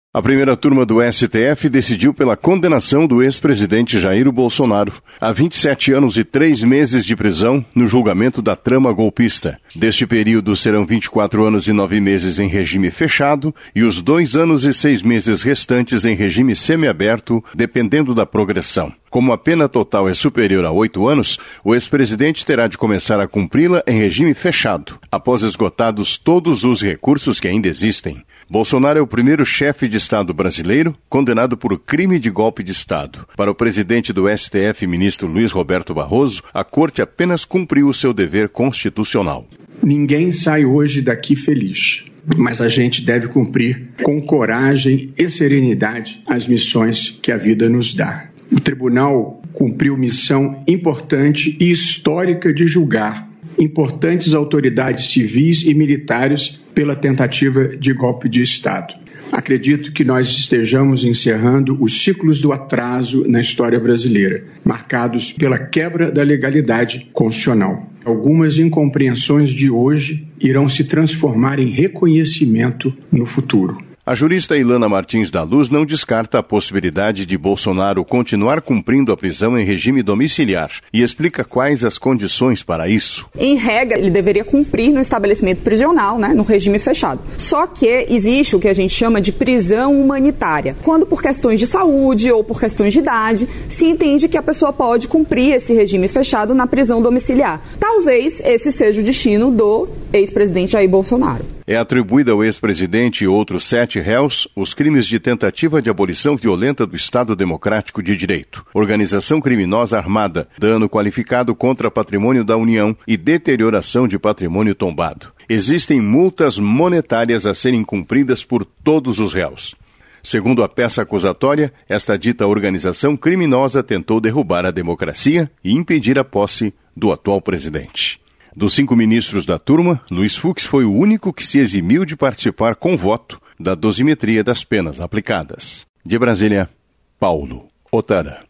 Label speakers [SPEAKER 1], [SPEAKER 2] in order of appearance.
[SPEAKER 1] A primeira turma do STF decidiu pela condenação do ex-presidente Jair Bolsonaro a 27 anos e 3 meses de prisão no julgamento da trama golpista. Deste período serão 24 anos e 9 meses em regime fechado e os 2 anos e 6 meses restantes em regime semiaberto, dependendo da progressão. Como a pena total é superior a 8 anos, o ex-presidente terá de começar a cumpri-la em regime fechado, após esgotados todos os recursos que ainda existem. Bolsonaro é o primeiro chefe de Estado brasileiro condenado por crime de golpe de Estado. Para o presidente do STF, ministro Luiz Roberto Barroso, a Corte apenas cumpriu o seu dever constitucional.
[SPEAKER 2] Ninguém sai hoje daqui feliz, mas a gente deve cumprir com coragem e serenidade as missões que a vida nos dá. O tribunal cumpriu missão importante e histórica de julgar importantes autoridades civis e militares pela tentativa de golpe de Estado. Acredito que nós estejamos encerrando os ciclos do atraso na história brasileira, marcados pela quebra da legalidade constitucional. Algumas incompreensões de hoje irão se transformar em reconhecimento no futuro.
[SPEAKER 1] A jurista Ilana Martins da Luz não descarta a possibilidade de Bolsonaro continuar cumprindo a prisão em regime domiciliar e explica quais as condições para isso.
[SPEAKER 3] Em regra, ele deveria cumprir no estabelecimento prisional, no regime fechado. Só que existe o que a gente chama de prisão humanitária, quando por questões de saúde ou por questões de idade, se entende que a pessoa pode cumprir esse regime fechado na prisão domiciliar. Talvez esse seja o destino do ex-presidente Jair Bolsonaro.
[SPEAKER 1] É atribuída ao ex-presidente e outros 7 réus os crimes de tentativa de abolição violenta do Estado Democrático de Direito, organização criminosa armada, dano qualificado contra patrimônio da União e deterioração de patrimônio tombado. Existem multas monetárias a serem cumpridas por todos os réus. Segundo a peça acusatória, esta dita organização criminosa tentou derrubar a democracia e impedir a posse do atual presidente. Dos 5 ministros da turma, Luiz Fux foi o único que se eximiu de participar com voto da dosimetria das penas aplicadas. De Brasília, Paulo Otara.